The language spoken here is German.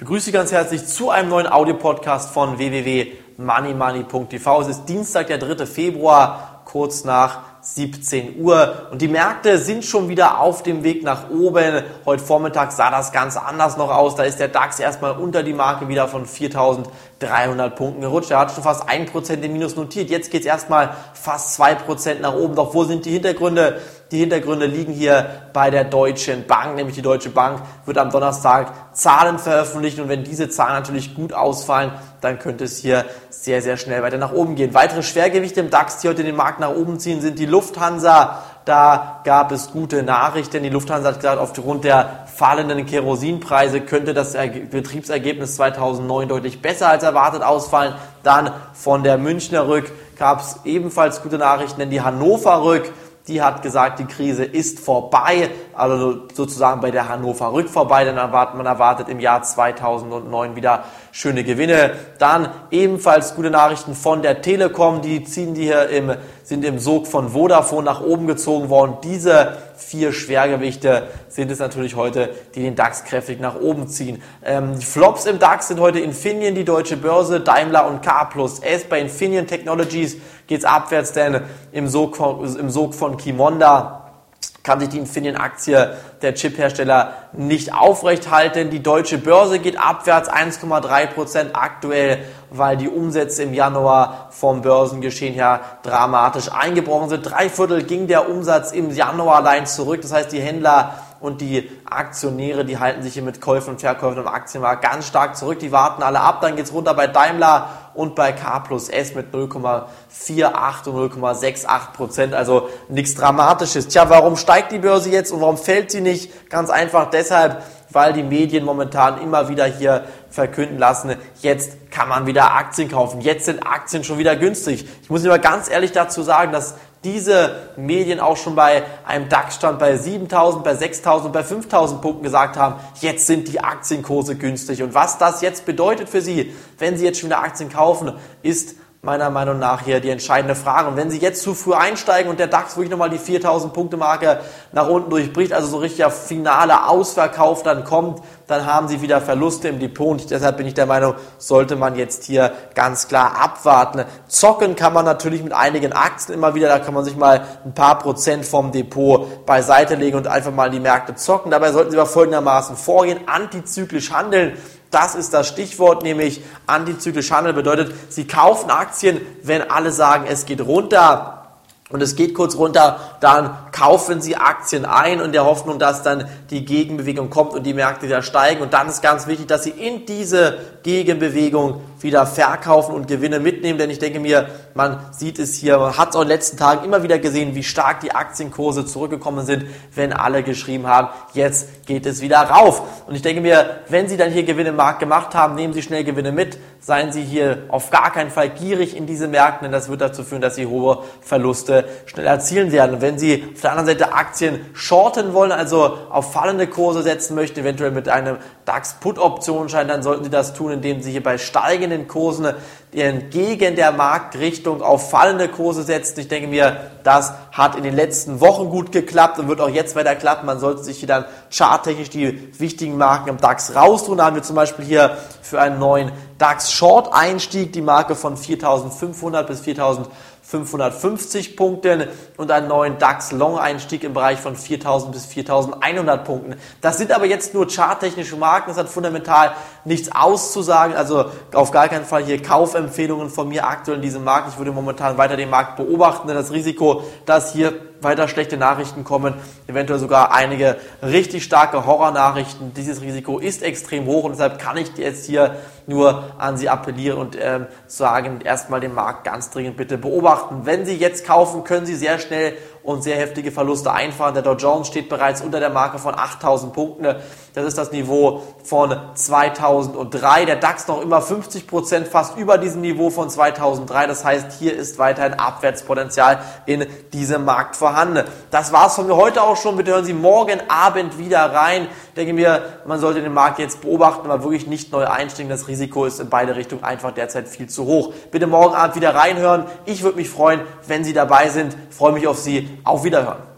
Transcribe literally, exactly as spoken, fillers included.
begrüße Sie ganz herzlich zu einem neuen Audio-Podcast von w w w punkt money money punkt t v. Es ist Dienstag, der dritte Februar, kurz nach siebzehn Uhr und die Märkte sind schon wieder auf dem Weg nach oben. Heute Vormittag sah das ganz anders noch aus. Da ist der DAX erstmal unter die Marke wieder von viertausenddreihundert Punkten gerutscht. Er hat schon fast ein Prozent im Minus notiert. Jetzt geht es erstmal fast zwei Prozent nach oben. Doch wo sind die Hintergründe? Die Hintergründe liegen hier bei der Deutschen Bank, nämlich die Deutsche Bank wird am Donnerstag Zahlen veröffentlichen und wenn diese Zahlen natürlich gut ausfallen, dann könnte es hier sehr, sehr schnell weiter nach oben gehen. Weitere Schwergewichte im DAX, die heute den Markt nach oben ziehen, sind die Lufthansa. Da gab es gute Nachrichten. Die Lufthansa hat gesagt, aufgrund der fallenden Kerosinpreise könnte das Betriebsergebnis zweitausendneun deutlich besser als erwartet ausfallen. Dann von der Münchner Rück gab es ebenfalls gute Nachrichten, denn die Hannover Rück, die hat gesagt, die Krise ist vorbei, also sozusagen bei der Hannover Rück vorbei, denn man erwartet im Jahr zweitausendneun wieder schöne Gewinne. Dann ebenfalls gute Nachrichten von der Telekom, die ziehen die hier im, sind im Sog von Vodafone nach oben gezogen worden. Diese vier Schwergewichte sind es natürlich heute, die den DAX kräftig nach oben ziehen. Ähm, die Flops im DAX sind heute Infineon, die Deutsche Börse, Daimler und K plus S. Bei Infineon Technologies geht es abwärts, denn im Sog von, im Sog von Qimonda kann sich die Infineon-Aktie der Chiphersteller nicht aufrecht halten. Die Deutsche Börse geht abwärts, eins Komma drei Prozent aktuell, weil die Umsätze im Januar vom Börsengeschehen her dramatisch eingebrochen sind. Drei Viertel ging der Umsatz im Januar allein zurück. Das heißt, die Händler und die Aktionäre, die halten sich hier mit Käufen und Verkäufen im Aktienmarkt ganz stark zurück. Die warten alle ab. Dann geht's runter bei Daimler und bei K plus S mit null Komma achtundvierzig und null Komma achtundsechzig Prozent. Also nichts Dramatisches. Tja, warum steigt die Börse jetzt und warum fällt sie nicht? Ganz einfach deshalb, weil die Medien momentan immer wieder hier verkünden lassen, jetzt kann man wieder Aktien kaufen. Jetzt sind Aktien schon wieder günstig. Ich muss immer ganz ehrlich dazu sagen, dass diese Medien auch schon bei einem DAX-Stand bei siebentausend, bei sechstausend, bei fünftausend Punkten gesagt haben, jetzt sind die Aktienkurse günstig. Und was das jetzt bedeutet für Sie, wenn Sie jetzt schon wieder Aktien kaufen, ist meiner Meinung nach hier die entscheidende Frage. Und wenn Sie jetzt zu früh einsteigen und der DAX wirklich nochmal die viertausend Punkte Marke nach unten durchbricht, also so richtiger finaler Ausverkauf dann kommt, dann haben Sie wieder Verluste im Depot. Und deshalb bin ich der Meinung, sollte man jetzt hier ganz klar abwarten. Zocken kann man natürlich mit einigen Aktien immer wieder, da kann man sich mal ein paar Prozent vom Depot beiseite legen und einfach mal die Märkte zocken. Dabei sollten Sie aber folgendermaßen vorgehen, antizyklisch handeln. Das ist das Stichwort, nämlich antizyklisch handeln bedeutet, Sie kaufen Aktien, wenn alle sagen, es geht runter und es geht kurz runter, dann kaufen Sie Aktien ein in der Hoffnung, dass dann die Gegenbewegung kommt und die Märkte wieder steigen. Und dann ist ganz wichtig, dass Sie in diese Gegenbewegung wieder verkaufen und Gewinne mitnehmen, denn ich denke mir, man sieht es hier, man hat es auch in den letzten Tagen immer wieder gesehen, wie stark die Aktienkurse zurückgekommen sind, wenn alle geschrieben haben, jetzt geht es wieder rauf. Und ich denke mir, wenn Sie dann hier Gewinne im Markt gemacht haben, nehmen Sie schnell Gewinne mit, seien Sie hier auf gar keinen Fall gierig in diese Märkte, denn das wird dazu führen, dass Sie hohe Verluste schnell erzielen werden. Und wenn Sie auf der anderen Seite Aktien shorten wollen, also auf fallende Kurse setzen möchten, eventuell mit einem DAX-Put-Optionsschein, dann sollten Sie das tun, indem Sie hier bei steigenden Kursen entgegen der Marktrichtung auf fallende Kurse setzen. Ich denke mir, das hat in den letzten Wochen gut geklappt und wird auch jetzt weiter klappen. Man sollte sich hier dann charttechnisch die wichtigen Marken im DAX raustun. Da haben wir zum Beispiel hier für einen neuen DAX-Short-Einstieg die Marke von viertausendfünfhundert bis viertausendfünfhundertfünfzig Punkten und einen neuen DAX-Long-Einstieg im Bereich von viertausend bis viertausendeinhundert Punkten. Das sind aber jetzt nur charttechnische Marken, das hat fundamental nichts auszusagen, also auf gar keinen Fall hier Kaufempfehlungen von mir aktuell in diesem Markt. Ich würde momentan weiter den Markt beobachten, denn das Risiko, dass hier weiter schlechte Nachrichten kommen, eventuell sogar einige richtig starke Horrornachrichten. Dieses Risiko ist extrem hoch und deshalb kann ich jetzt hier nur an Sie appellieren und ähm, sagen, erstmal den Markt ganz dringend bitte beobachten. Wenn Sie jetzt kaufen, können Sie sehr schnell und sehr heftige Verluste einfahren. Der Dow Jones steht bereits unter der Marke von achttausend Punkten. Das ist das Niveau von zweitausenddrei. Der DAX noch immer fünfzig Prozent fast über diesem Niveau von zweitausenddrei. Das heißt, hier ist weiterhin Abwärtspotenzial in diesem Markt vorhanden. Das war's von mir heute auch schon. Bitte hören Sie morgen Abend wieder rein. Ich denke mir, man sollte den Markt jetzt beobachten, aber wirklich nicht neu einsteigen. Das Risiko ist in beide Richtungen einfach derzeit viel zu hoch. Bitte morgen Abend wieder reinhören. Ich würde mich freuen, wenn Sie dabei sind. Ich freue mich auf Sie. Auf Wiederhören.